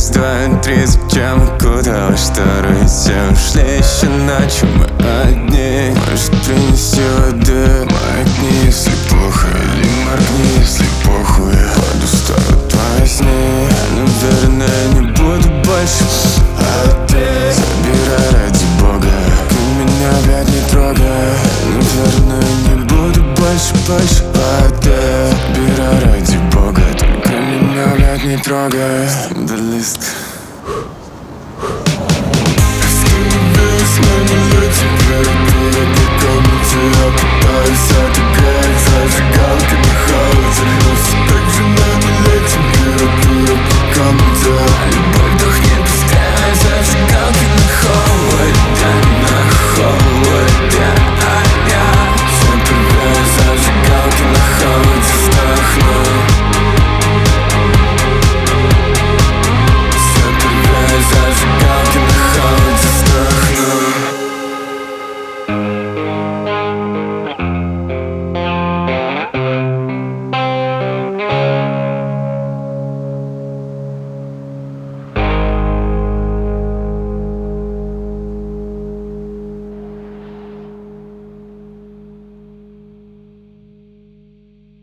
Раз, два, три, зачем окуталась шторой? Все ушли, еще ночью мы одни. Может, принести воды, маякни, если плохо. Или моргни, если похуй. Подустанут во сне. Наверное, не буду больше. А ты забирай ради бога, ты меня опять не трогай. Наверное, не буду больше. А ты забирай ради бога, только меня опять не трогай. Скандалистка. Остановилась на минуте, температура по комнате. Я пытаюсь отыграть